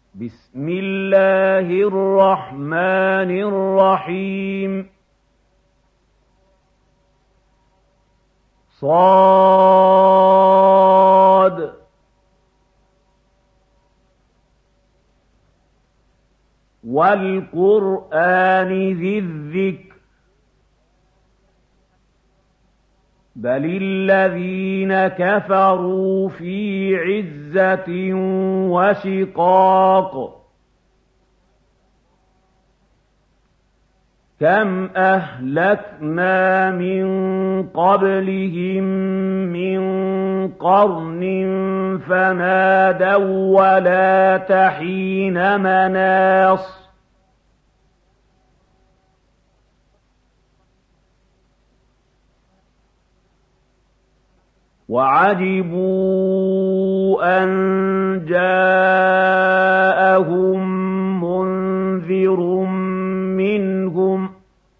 بسم الله الرحمن الرحيم صاد والقرآن ذي الذكر بل الذين كفروا في عزة وشقاق كم أهلكنا من قبلهم من قرن فنادوا ولا تحين مناص وعجبوا أن جاءهم منذر منهم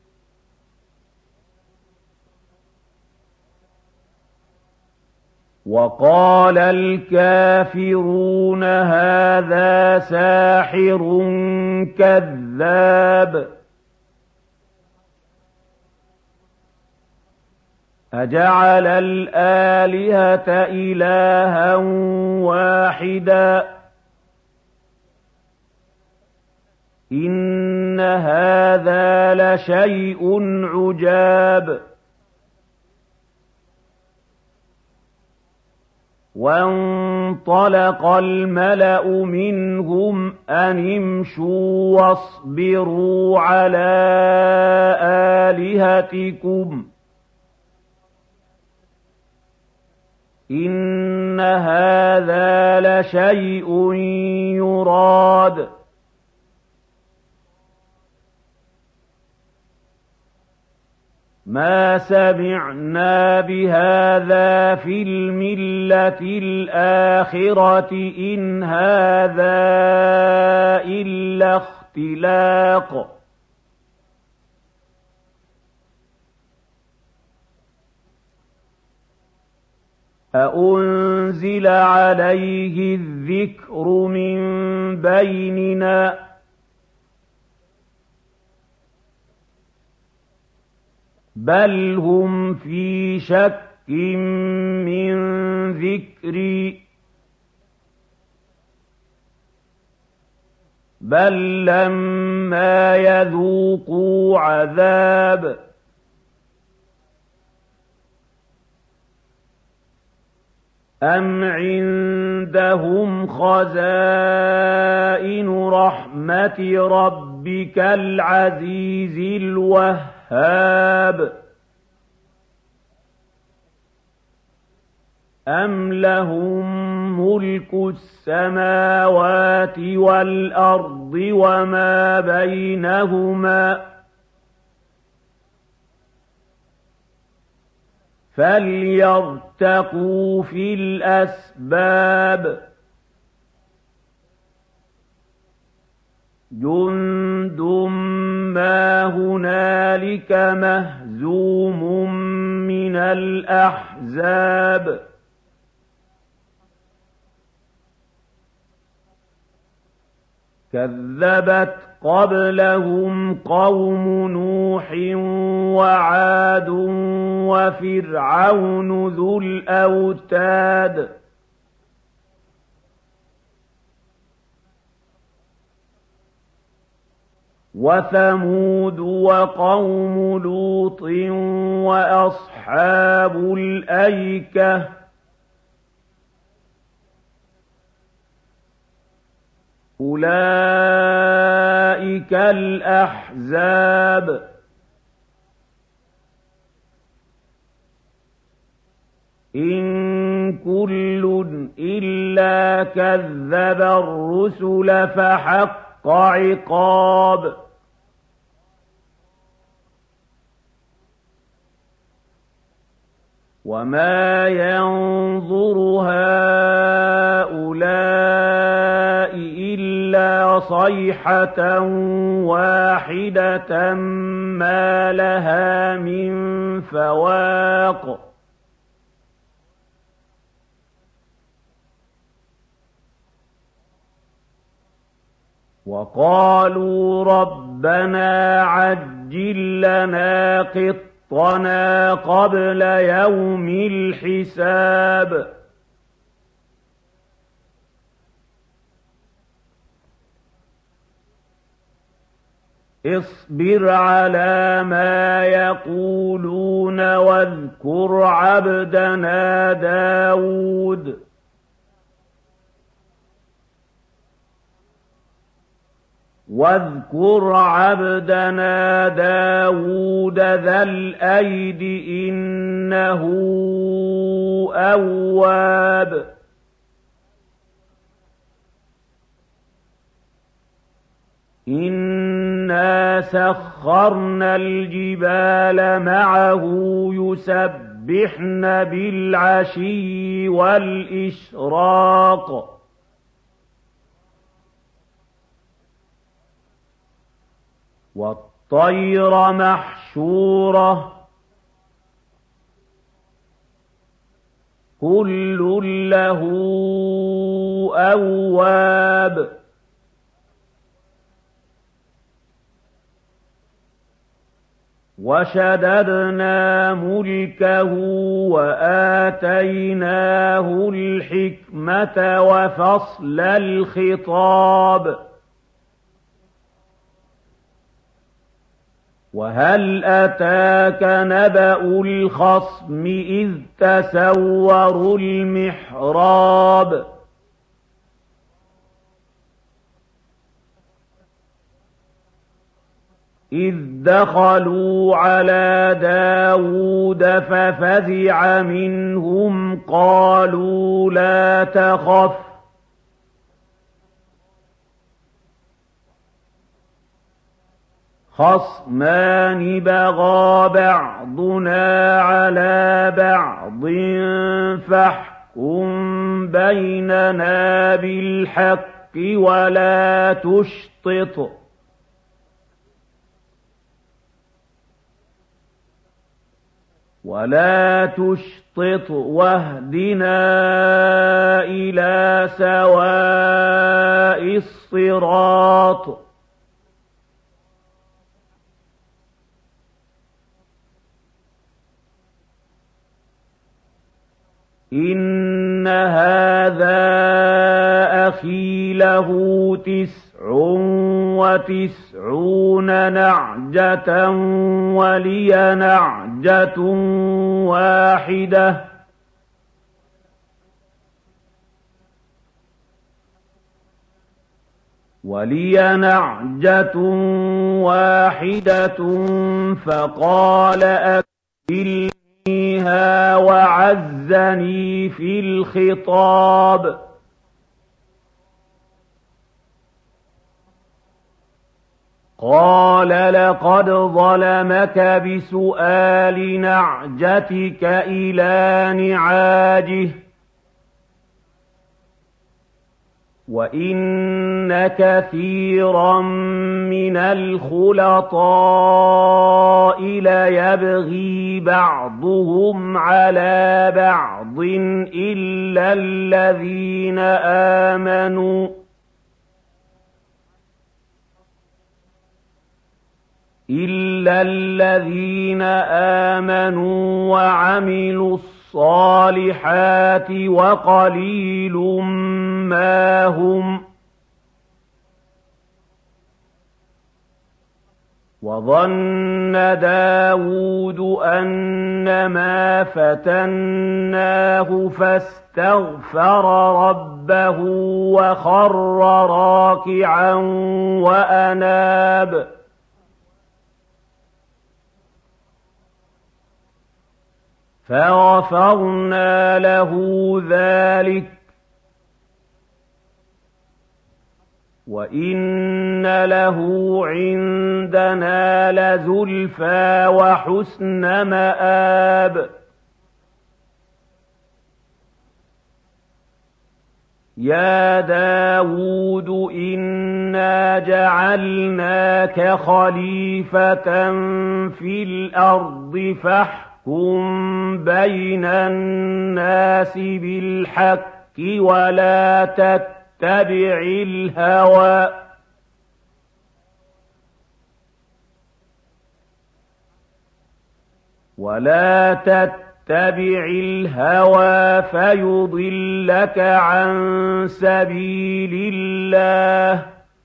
وقال الكافرون هذا ساحر كذاب أجعل الآلهة إلها واحدا إن هذا لشيء عجاب وانطلق الملأ منهم أن امشوا واصبروا على آلهتكم إن هذا لشيء يراد ما سمعنا بهذا في الملة الآخرة إن هذا إلا اختلاق أأنزل عليه الذكر من بيننا بل هم في شك من ذكري بل لما يذوقوا عذاب أم عندهم خزائن رحمة ربك العزيز الوهاب أم لهم ملك السماوات والأرض وما بينهما فليرتقوا في الأسباب جند ما هنالك مهزوم من الأحزاب كذبت قبلهم قوم نوح وعاد وفرعون ذو الأوتاد وثمود وقوم لوط وأصحاب الأيكة أولئك الأحزاب إن كل إلا كذب الرسل فحق عقاب وما ينظر هؤلاء إلا صيحة واحدة ما لها من فواق وقالوا ربنا عجل لنا قطنا قبل يوم الحساب اصبر على ما يقولون واذكر عبدنا داود ذا الأيد إنه أواب إنا سخرنا الجبال معه يسبحن بالعشي والإشراق والطير محشورة كل له أواب وشددنا ملكه وآتيناه الحكمة وفصل الخطاب وهل أتاك نبأ الخصم إذ تسوروا المحراب إذ دخلوا على داود ففزع منهم قالوا لا تخف خصمان بغى بعضنا على بعض فاحكم بيننا بالحق ولا تشطط واهدنا إلى سواء الصراط إن هذا أخي له 99 نعجة ولي نعجة واحدة فقال أكفلنيها وعزني في الخطاب قال لقد ظلمك بسؤال نعجتك إلى نعاجه وإن كثيرا من الخلطاء ليبغي بعضهم على بعض إلا الذين آمنوا وعملوا الصالحات وقليل ما هم وظن داود أنما فتناه فاستغفر ربه وخر راكعا وأناب فغفرنا له ذلك وإن له عندنا لزلفى وحسن مآب يا داود إنا جعلناك خليفة في الأرض فاحكم بين الناس بالحق ولا تتبع الهوى ولا تتبع الهوى فيضلك عن سبيل الله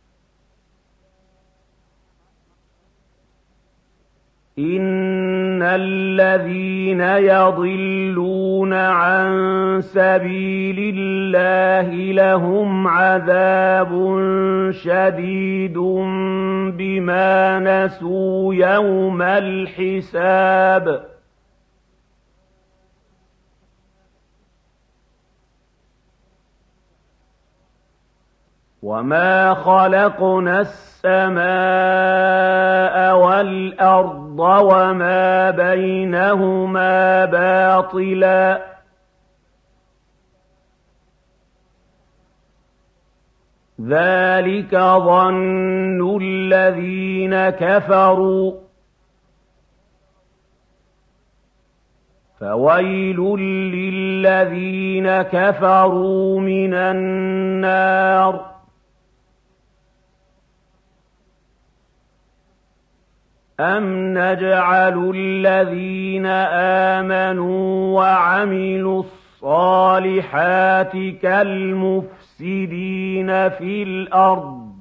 إن الذين يضلون عن سبيل الله لهم عذاب شديد بما نسوا يوم الحساب وما خلقنا السماء والأرض وما بينهما باطلا ذلك ظن الذين كفروا فويل للذين كفروا من النار أَمْ نَجْعَلُ الَّذِينَ آمَنُوا وَعَمِلُوا الصَّالِحَاتِ كَالْمُفْسِدِينَ فِي الْأَرْضِ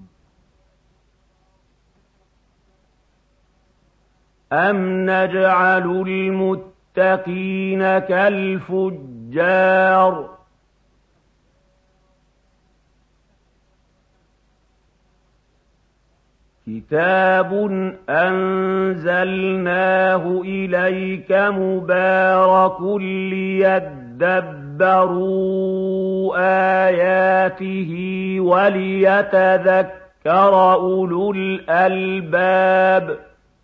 أَمْ نَجْعَلُ الْمُتَّقِينَ كَالْفُجَّارِ كتاب أنزلناه إليك مبارك ليدبروا آياته وليتذكر أولو الألباب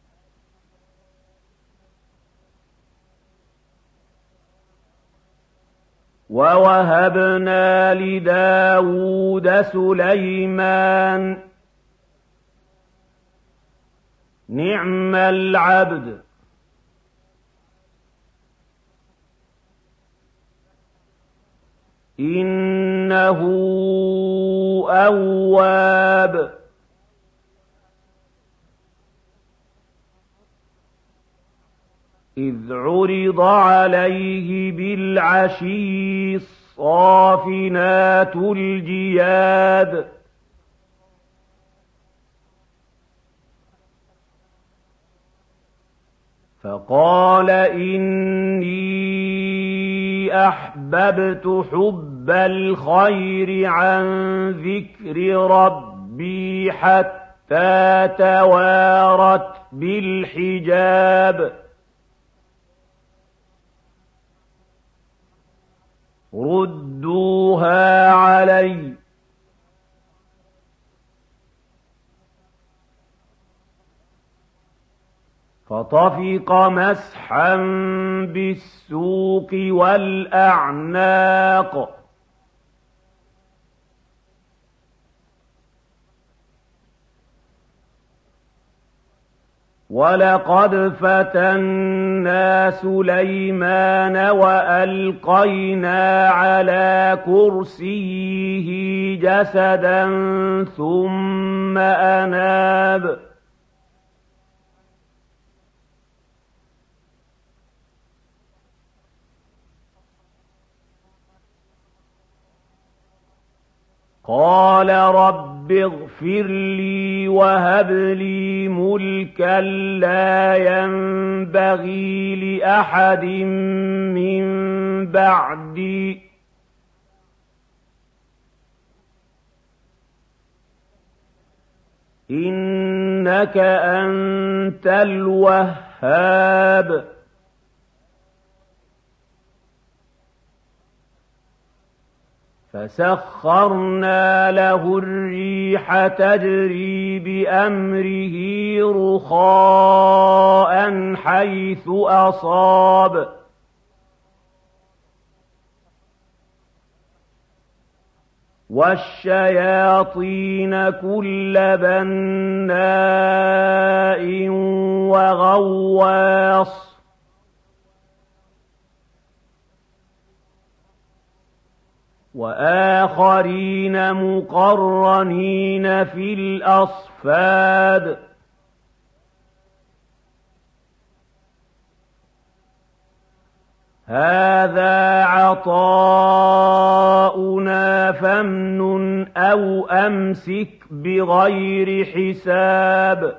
ووهبنا لداود سليمان نعم العبد إنه أواب إذ عرض عليه بالعشي الصافنات الجياد فقال إني أحببت حب الخير عن ذكر ربي حتى توارت بالحجاب ردوها علي فطفق مسحا بالسوق والأعناق ولقد فتنا سليمان وألقينا على كرسيه جسدا ثم أناب قال رب اغفر لي وهب لي ملكا لا ينبغي لأحد من بعدي إنك أنت الوهاب فسخرنا له الريح تجري بأمره رخاء حيث أصاب والشياطين كل بناء وغواص وآخرين مقرنين في الأصفاد هَٰذَا عَطَاؤُنَا فَامْنُنْ أَوْ أَمْسِكْ بِغَيْرِ حِسَابٍ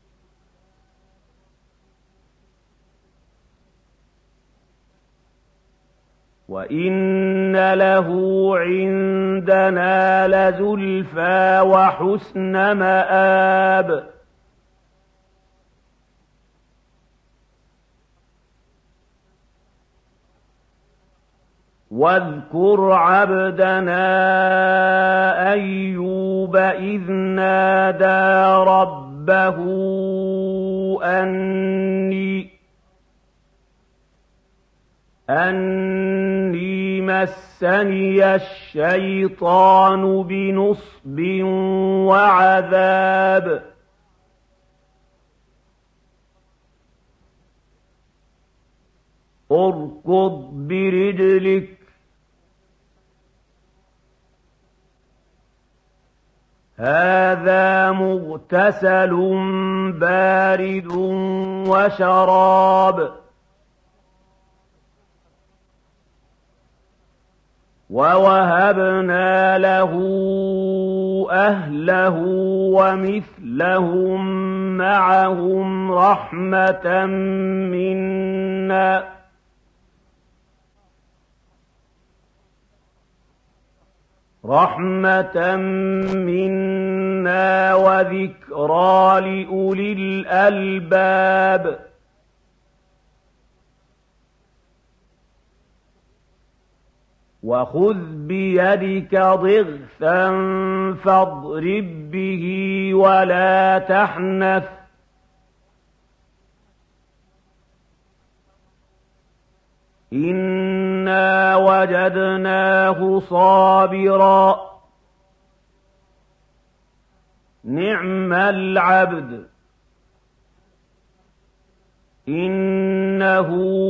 وَإِنَّ لَهُ عِندَنَا لَزُلْفَىٰ وَحُسْنَ مَآبٍ وَاذْكُرْ عَبْدَنَا أَيُّوبَ إِذْ نَادَىٰ رَبَّهُ أَنِّي مَسَّنِيَ الشَّيْطَانُ بِنُصْبٍ وَعَذَابٍ ارْكُضْ بِرِجْلِكَ هَٰذَا مُغْتَسَلٌ بَارِدٌ وَشَرَابٌ وَوَهَبْنَا لَهُ أَهْلَهُ وَمِثْلَهُم مَّعَهُمْ رَحْمَةً مِّنَّا وَذِكْرَىٰ لِأُولِي الْأَلْبَابِ وَخُذْ بِيَدِكَ ضِغْثًا فَاضْرِب بِّهِ وَلَا تَحْنَثْ ۗ إِنَّا وَجَدْنَاهُ صَابِرًا ۚ نِّعْمَ الْعَبْدُ ۖ إِنَّهُ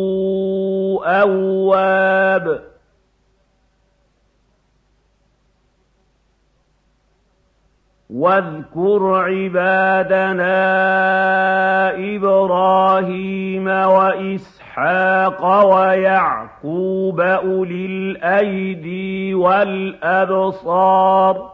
أَوَّابٌ وَاذْكُرْ عِبَادَنَا إِبْرَاهِيمَ وَإِسْحَاقَ وَيَعْقُوبَ أُولِي الْأَيْدِي وَالْأَبْصَارِ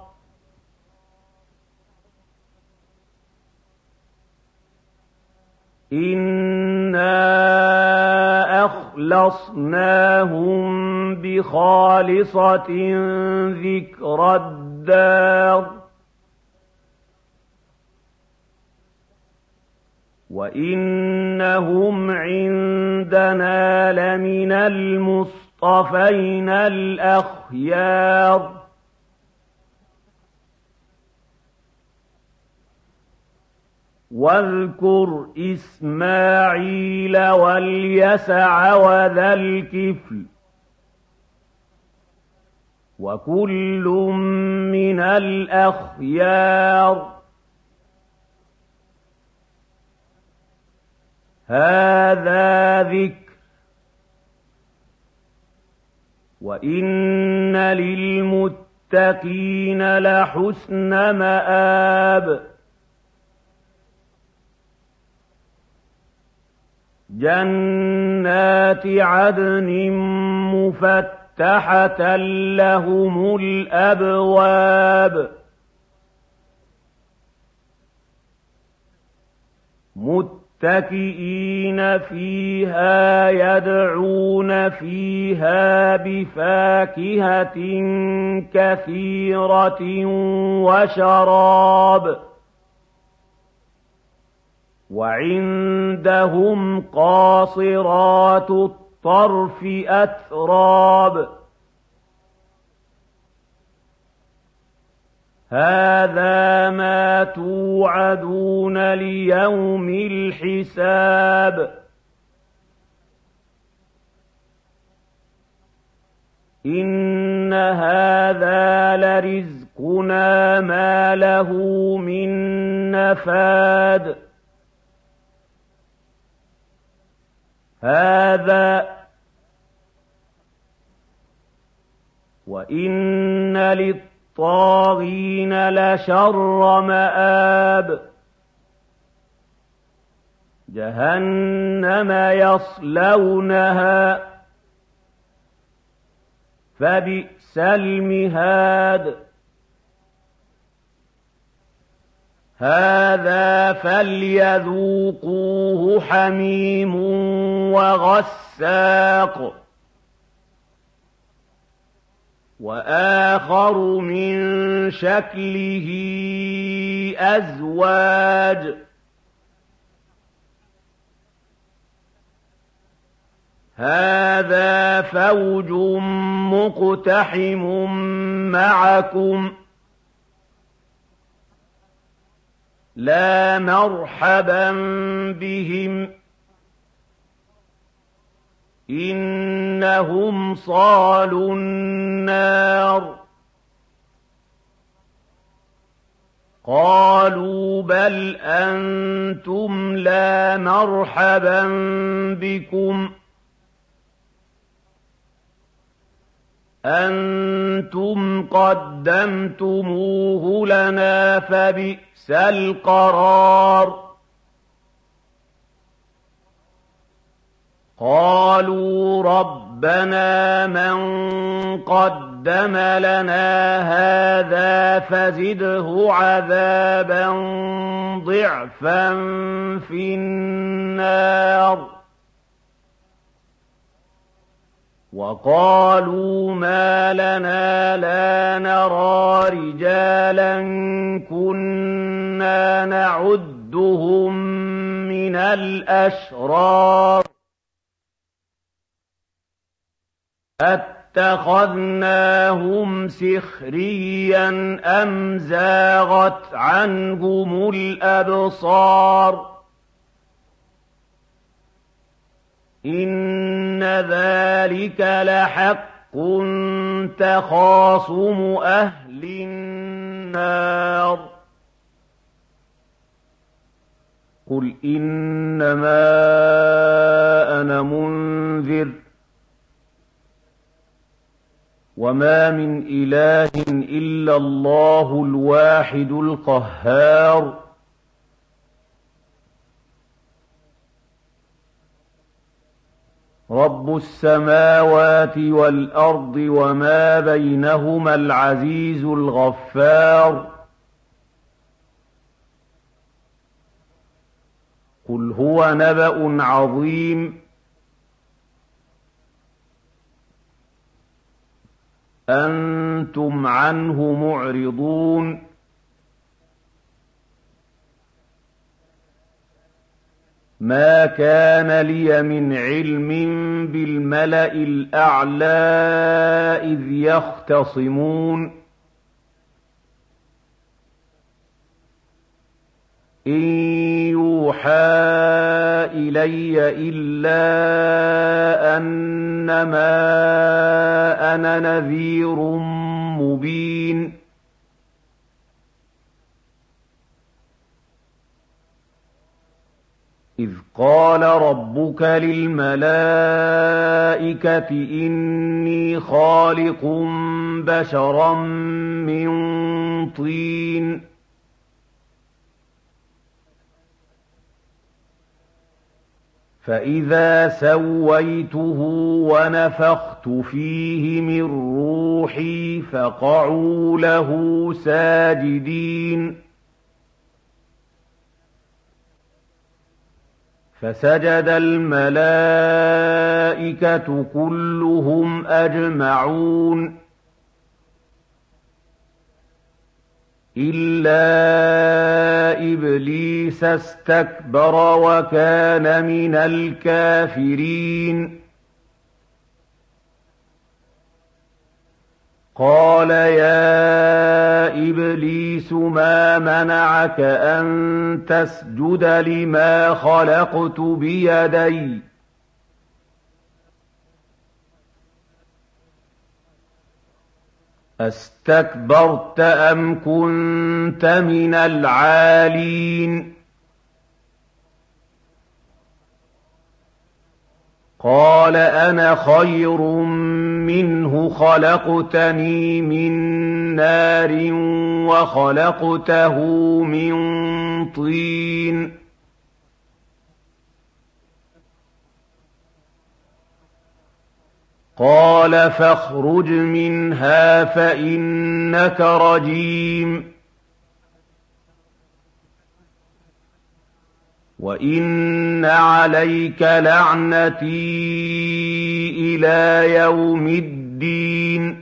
إِنَّا أَخْلَصْنَاهُم بِخَالِصَةٍ ذِكْرَى الدَّارِ وَإِنَّهُمْ عِندَنَا لَمِنَ الْمُصْطَفَيْنَ الْأَخْيَارِ وَاذْكُرْ إِسْمَاعِيلَ وَالْيَسَعَ وَذَا الْكِفْلِ وَكُلٌّ مِّنَ الْأَخْيَارِ هَٰذَا ذِكْرٌ وَإِنَّ لِلْمُتَّقِينَ لَحُسْنَ مَآبٍ جَنَّاتِ عَدْنٍ مُّفَتَّحَةً لَّهُمُ الْأَبْوَابُ مُتَّكِئِينَ فِيهَا يَدْعُونَ فِيهَا بِفَاكِهَةٍ كَثِيرَةٍ وَشَرَابٍ وَعِندَهُمْ قَاصِرَاتُ الطَّرْفِ أَتْرَابٌ هَٰذَا مَا تُوعَدُونَ لِيَوْمِ الْحِسَابِ إِنَّ هَٰذَا لَرِزْقُنَا مَا لَهُ مِن نَّفَادٍ هَٰذَا وَإِنَّ لِلطَّاغِينَ لَشَرَّ مَآبٍ جَهَنَّمَ يَصْلَوْنَهَا فبئس المهاد هذا فليذوقوه حميم وغساق وآخر من شكله أزواج هذا فوج مقتحم معكم لا مرحبا بهم إنهم صالوا النار قالوا بل أنتم لا مرحبا بكم أنتم قدمتموه لنا فبئس القرار قالوا ربنا من قدم لنا هذا فزده عذابا ضعفا في النار وقالوا ما لنا لا نرى رجالا كنا نعدهم من الأشرار أتخذناهم سخريا أم زاغت عنهم الأبصار إن ذلك لحق تخاصم أهل النار قل إنما أنا منذر وما من إله إلا الله الواحد القهار رب السماوات والأرض وما بينهما العزيز الغفار قل هو نبأ عظيم أنتم عنه معرضون ما كان لي من علم بالملأ الأعلى إذ يختصمون إن يوحى إلي إلا أنما أنا نذير مبين إذ قال ربك للملائكة إني خالق بشرا من طين فإذا سويته ونفخت فيه من روحي فقعوا له ساجدين فسجد الملائكة كلهم أجمعون إلا إبليس استكبر وكان من الكافرين قال يا إبليس ما منعك أن تسجد لما خلقت بيدي أستكبرت أم كنت من العالين قال أنا خير منه خلقتني من نار وخلقته من طين قَالَ فَاخْرُجْ مِنْهَا فَإِنَّكَ رَجِيمٌ وَإِنَّ عَلَيْكَ لَعْنَتِي إِلَىٰ يَوْمِ الدِّينِ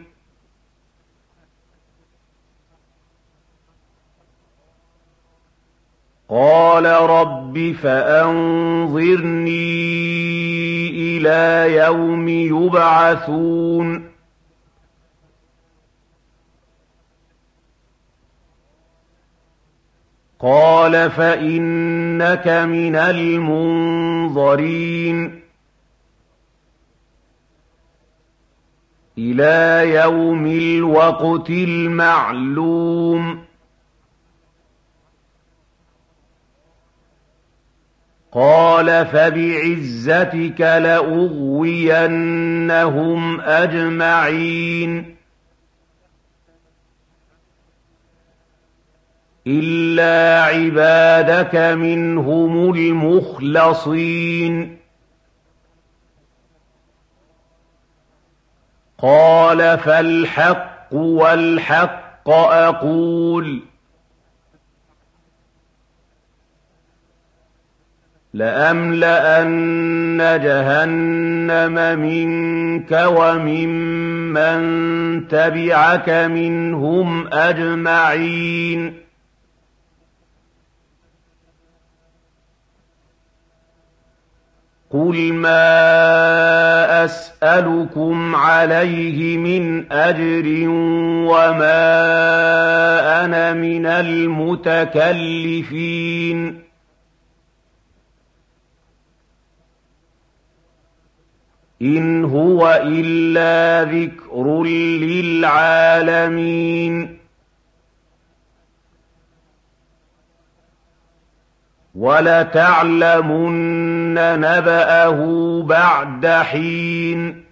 قَالَ رَبِّ فَأَنظِرْنِي إِلَىٰ يَوْمِ يُبْعَثُونَ قَالَ فَإِنَّكَ مِنَ الْمُنظَرِينَ إِلَىٰ يَوْمِ الْوَقْتِ الْمَعْلُومِ قَالَ فَبِعِزَّتِكَ لَأُغْوِيَنَّهُمْ أَجْمَعِينَ إِلَّا عِبَادَكَ مِنْهُمُ الْمُخْلَصِينَ قَالَ فَالْحَقُّ وَالْحَقَّ أَقُولُ لَأَمْلَأَنَّ جَهَنَّمَ مِنكَ وَمِمَّن تَبِعَكَ مِنْهُمْ أَجْمَعِينَ قُلْ مَا أَسْأَلُكُمْ عَلَيْهِ مِنْ أَجْرٍ وَمَا أَنَا مِنَ الْمُتَكَلِّفِينَ إِنْ هُوَ إِلَّا ذِكْرٌ لِّلْعَالَمِينَ وَلَتَعْلَمُنَّ نَبَأَهُ بَعْدَ حِينٍ